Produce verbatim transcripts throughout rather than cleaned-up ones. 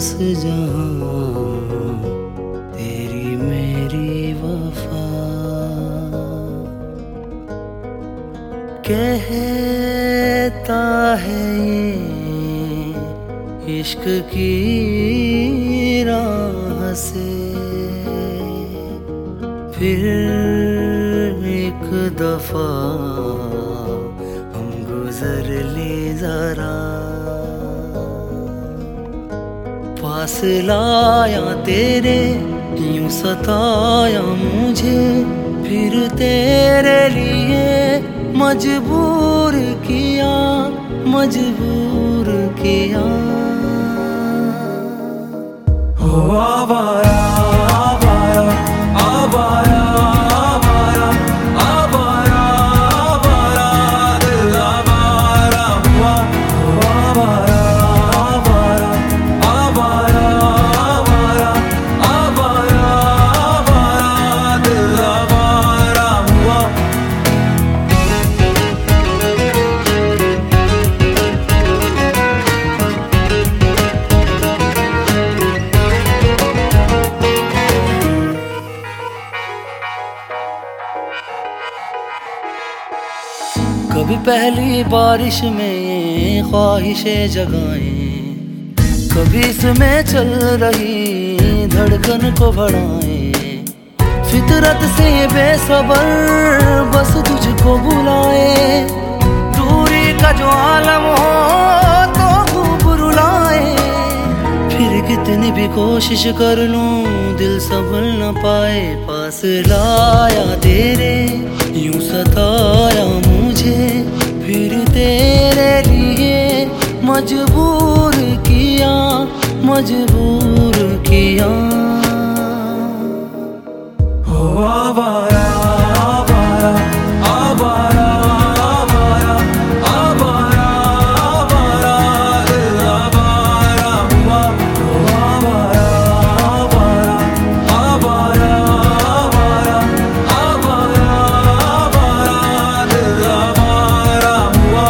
बस जहां तेरी मेरी वफा। कहता है ये इश्क की राह से, फिर एक दफा हम गुजर ले जरा। पास लाया तेरे यूं सताया मुझे, फिर तेरे लिए मजबूर किया मजबूर किया। हो आवारा आवारा आवारा आवारा आवारा आवारा दिल आवारा हुआ। हो आवारा आवारा आवारा आवारा आवारा आवारा दिल आवारा हुआ। कभी पहली बारिश में ख्वाहिशें जगाएं, कभी इसमें चल रही धड़कन को बढ़ाएं। फितरत से बेसबर बस तुझको बुलाए, दूरी का जो आलम हो तो खूब रुलाए। फिर कितनी भी कोशिश कर लूं दिल संभल न पाए। पास लाया तेरे यूं सताया मुझे, फिर तेरे लिए मजबूर किया मजबूर किया। हो आवारा आवारा आवारा आवारा आवारा आवारा दिल आवारा हुआ। हो आवारा आवारा आवारा आवारा आवारा आवारा दिल आवारा हुआ।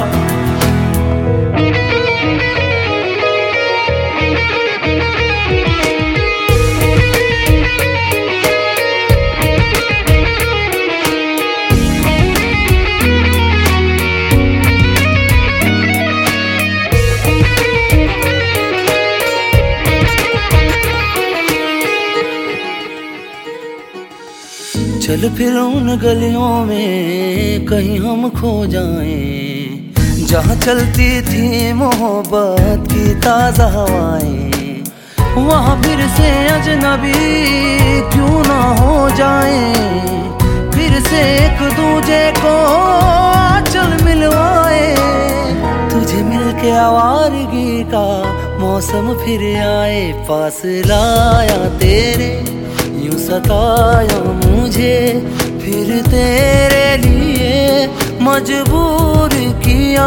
चल फिर उन गलियों में कहीं हम खो जाएं, जहाँ चलती थी मोहब्बत की ताज़ा हवाएं। वहाँ फिर से अजनबी क्यों ना हो जाएं, फिर से एक दूजे को चल मिलवाए। तुझे मिलके आवारगी का मौसम फिर आए। पास लाया तेरे यूं सताया मुझे, फिर तेरे लिए मजबूर किया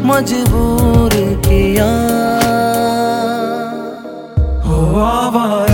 मजबूर किया। हो आवारा